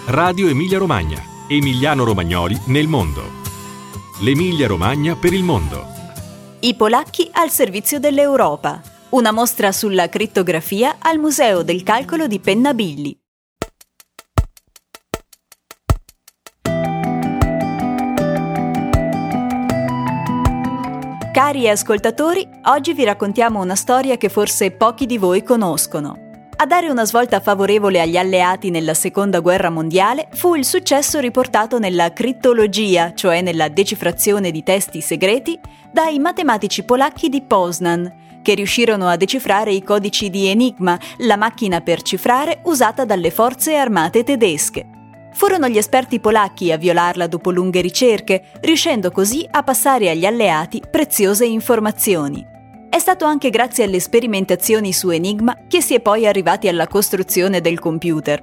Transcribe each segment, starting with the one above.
Radio Emilia Romagna. Emiliano-romagnoli nel mondo. L'Emilia Romagna per il mondo. I polacchi al servizio dell'Europa. Una mostra sulla crittografia al Museo del Calcolo di Pennabilli. Cari ascoltatori, oggi vi raccontiamo una storia che forse pochi di voi conoscono. A dare una svolta favorevole agli alleati nella Seconda Guerra Mondiale fu il successo riportato nella crittologia, cioè nella decifrazione di testi segreti, dai matematici polacchi di Poznan, che riuscirono a decifrare i codici di Enigma, la macchina per cifrare usata dalle forze armate tedesche. Furono gli esperti polacchi a violarla dopo lunghe ricerche, riuscendo così a passare agli alleati preziose informazioni. È stato anche grazie alle sperimentazioni su Enigma che si è poi arrivati alla costruzione del computer.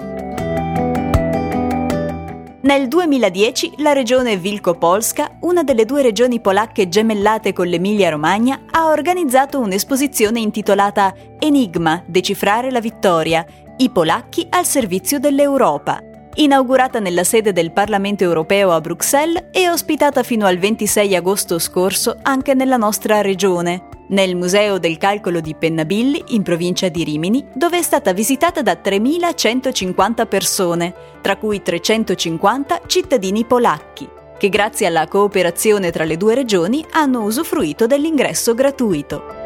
Nel 2010 la regione Wielkopolska, una delle due regioni polacche gemellate con l'Emilia-Romagna, ha organizzato un'esposizione intitolata Enigma, decifrare la vittoria, i polacchi al servizio dell'Europa, inaugurata nella sede del Parlamento europeo a Bruxelles e ospitata fino al 26 agosto scorso anche nella nostra regione, nel Museo del Calcolo di Pennabilli, in provincia di Rimini, dove è stata visitata da 3.150 persone, tra cui 350 cittadini polacchi, che grazie alla cooperazione tra le due regioni hanno usufruito dell'ingresso gratuito.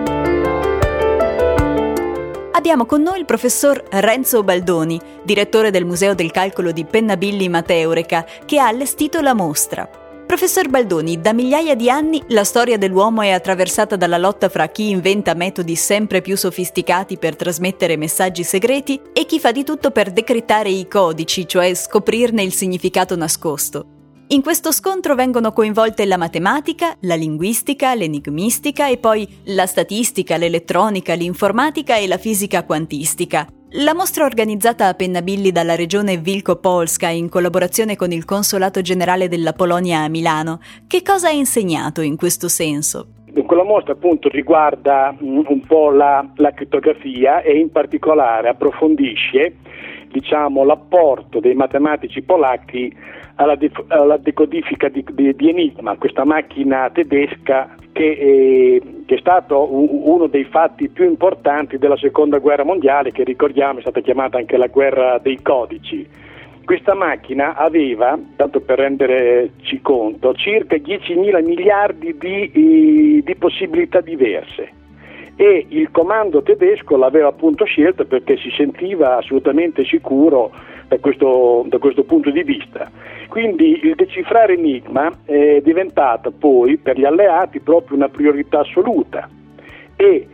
Abbiamo con noi il professor Renzo Baldoni, direttore del Museo del Calcolo di Pennabilli Mateureka, che ha allestito la mostra. Professor Baldoni, da migliaia di anni la storia dell'uomo è attraversata dalla lotta fra chi inventa metodi sempre più sofisticati per trasmettere messaggi segreti e chi fa di tutto per decrittare i codici, cioè scoprirne il significato nascosto. In questo scontro vengono coinvolte la matematica, la linguistica, l'enigmistica e poi la statistica, l'elettronica, l'informatica e la fisica quantistica. La mostra organizzata a Pennabilli dalla regione Wielkopolska in collaborazione con il Consolato Generale della Polonia a Milano, che cosa ha insegnato in questo senso? Quella mostra appunto riguarda un po' la crittografia e in particolare approfondisce l'apporto dei matematici polacchi alla decodifica di Enigma, questa macchina tedesca che è stato uno dei fatti più importanti della Seconda Guerra Mondiale, che ricordiamo è stata chiamata anche la guerra dei codici. Questa macchina aveva, tanto per renderci conto, circa 10.000 miliardi di possibilità diverse. E il comando tedesco l'aveva appunto scelto perché si sentiva assolutamente sicuro da questo punto di vista. Quindi il decifrare Enigma è diventato poi per gli alleati proprio una priorità assoluta e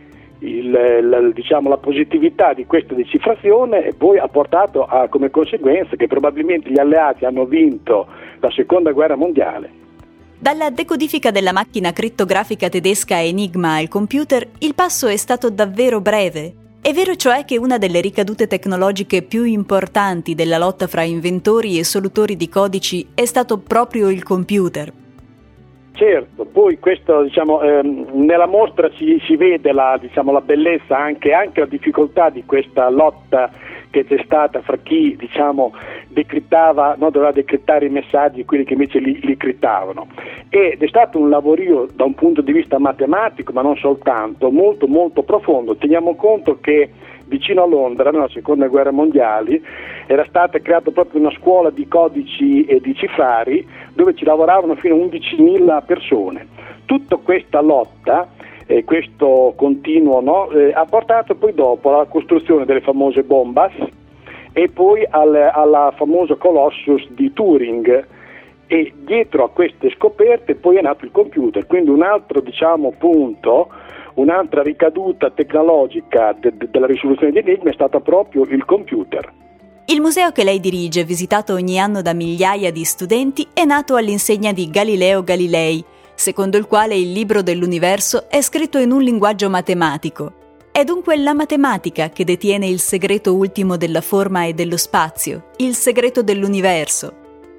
la positività di questa decifrazione poi ha portato come conseguenza che probabilmente gli alleati hanno vinto la Seconda Guerra Mondiale. Dalla decodifica della macchina crittografica tedesca Enigma al computer, il passo è stato davvero breve. È vero cioè che una delle ricadute tecnologiche più importanti della lotta fra inventori e solutori di codici è stato proprio il computer. Certo, poi questo nella mostra si vede la bellezza anche la difficoltà di questa lotta che c'è stata fra chi decrittava, doveva decrittare i messaggi, quelli che invece li crittavano, ed è stato un lavorio da un punto di vista matematico, ma non soltanto, molto molto profondo. Teniamo conto che vicino a Londra, nella Seconda Guerra Mondiale, era stata creata proprio una scuola di codici e di cifrari dove ci lavoravano fino a 11.000 persone. Tutta questa lotta, questo continuo, ha portato poi dopo alla costruzione delle famose bombas e poi alla famosa Colossus di Turing, e dietro a queste scoperte poi è nato il computer. Quindi un altro punto, un'altra ricaduta tecnologica della risoluzione di enigmi è stata proprio il computer. Il museo che lei dirige, visitato ogni anno da migliaia di studenti, è nato all'insegna di Galileo Galilei, secondo il quale il libro dell'universo è scritto in un linguaggio matematico. È dunque la matematica che detiene il segreto ultimo della forma e dello spazio, il segreto dell'universo.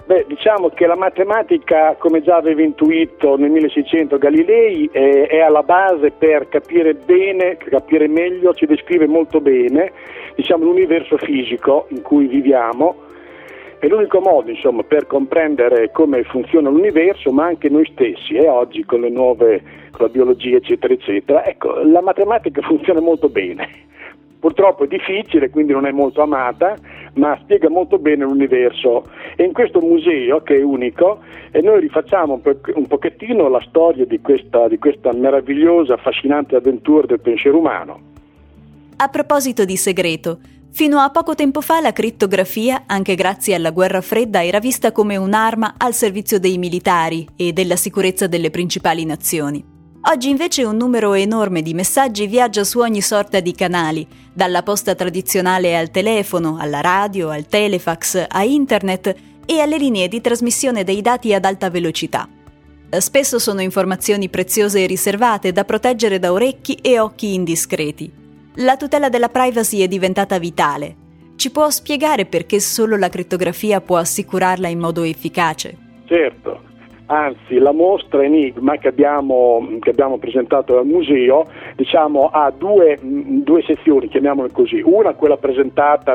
Diciamo che la matematica, come già aveva intuito nel 1600 Galilei, è alla base per capire bene, capire meglio, ci descrive molto bene, diciamo, l'universo fisico in cui viviamo. È l'unico modo, insomma, per comprendere come funziona l'universo, ma anche noi stessi, e oggi con con la biologia, eccetera, eccetera. Ecco, la matematica funziona molto bene. Purtroppo è difficile, quindi non è molto amata, ma spiega molto bene l'universo. E in questo museo, che è unico, noi rifacciamo un pochettino la storia di questa meravigliosa, affascinante avventura del pensiero umano. A proposito di segreto, fino a poco tempo fa la crittografia, anche grazie alla guerra fredda, era vista come un'arma al servizio dei militari e della sicurezza delle principali nazioni. Oggi invece un numero enorme di messaggi viaggia su ogni sorta di canali, dalla posta tradizionale al telefono, alla radio, al telefax, a internet e alle linee di trasmissione dei dati ad alta velocità. Spesso sono informazioni preziose e riservate da proteggere da orecchi e occhi indiscreti. La tutela della privacy è diventata vitale. Ci può spiegare perché solo la crittografia può assicurarla in modo efficace? Certo. Anzi, la mostra Enigma che abbiamo presentato al museo, diciamo, ha due sezioni, chiamiamole così. Una, quella presentata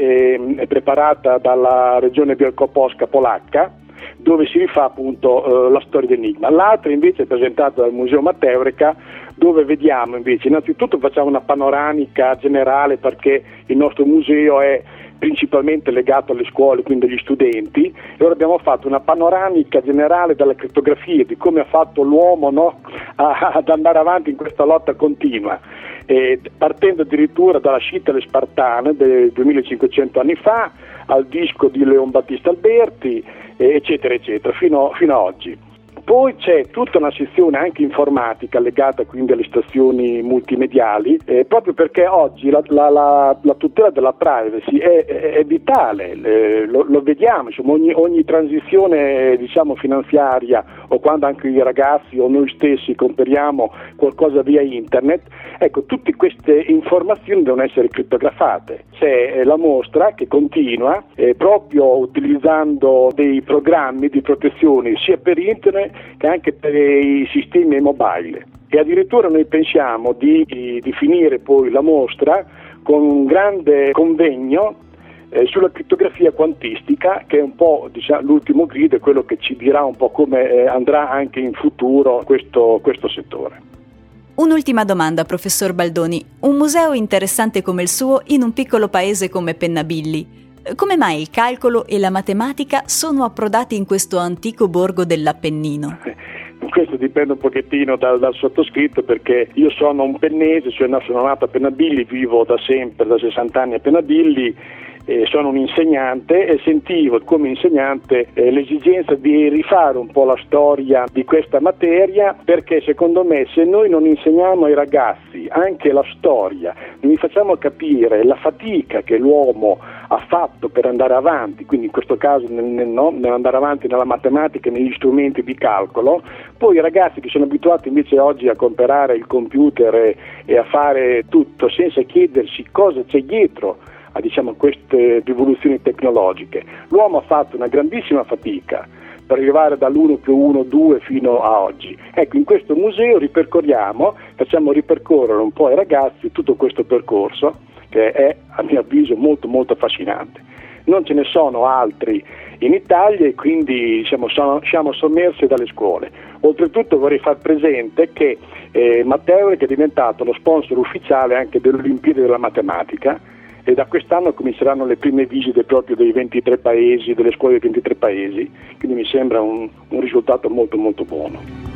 e preparata dalla regione Wielkopolska polacca, dove si rifà appunto la storia dell'Enigma. L'altra invece è presentata dal Museo Mateureca, dove vediamo invece, innanzitutto facciamo una panoramica generale, perché il nostro museo è principalmente legato alle scuole, quindi agli studenti, e ora abbiamo fatto una panoramica generale della crittografia, di come ha fatto l'uomo, no, ad andare avanti in questa lotta continua, partendo addirittura dalla Scitole spartana del 2500 anni fa, al disco di Leon Battista Alberti, eccetera, eccetera, fino a oggi. Poi c'è tutta una sezione anche informatica legata quindi alle stazioni multimediali, proprio perché oggi la tutela della privacy è vitale, lo vediamo, insomma, ogni transizione, diciamo, finanziaria, o quando anche i ragazzi o noi stessi compriamo qualcosa via internet, ecco, tutte queste informazioni devono essere crittografate. C'è la mostra che continua proprio utilizzando dei programmi di protezione sia per internet che anche per i sistemi mobile, e addirittura noi pensiamo di finire poi la mostra con un grande convegno sulla crittografia quantistica, che è un po', diciamo, l'ultimo grido, è quello che ci dirà un po' come andrà anche in futuro questo settore. Un'ultima domanda, professor Baldoni. Un museo interessante come il suo in un piccolo paese come Pennabilli. Come mai il calcolo e la matematica sono approdati in questo antico borgo dell'Appennino? Questo dipende un pochettino dal sottoscritto, perché io sono un pennese, sono nato a Pennabilli, vivo da sempre, da 60 anni a Pennabilli, sono un insegnante e sentivo come insegnante l'esigenza di rifare un po' la storia di questa materia, perché secondo me se noi non insegniamo ai ragazzi anche la storia, non gli facciamo capire la fatica che l'uomo ha fatto per andare avanti, quindi in questo caso nell'andare avanti nella matematica e negli strumenti di calcolo, poi i ragazzi che sono abituati invece oggi a comprare il computer e a fare tutto senza chiedersi cosa c'è dietro a, diciamo, queste rivoluzioni tecnologiche. L'uomo ha fatto una grandissima fatica per arrivare dall'1 più 1, 2 fino a oggi. Ecco, in questo museo facciamo ripercorrere un po' ai ragazzi tutto questo percorso, che è, a mio avviso, molto molto affascinante. Non ce ne sono altri in Italia e quindi, diciamo, siamo sommersi dalle scuole. Oltretutto vorrei far presente che Mateureca è diventato lo sponsor ufficiale anche delle Olimpiadi della matematica, e da quest'anno cominceranno le prime visite proprio dei 23 paesi, delle scuole dei 23 paesi, quindi mi sembra un risultato molto molto buono.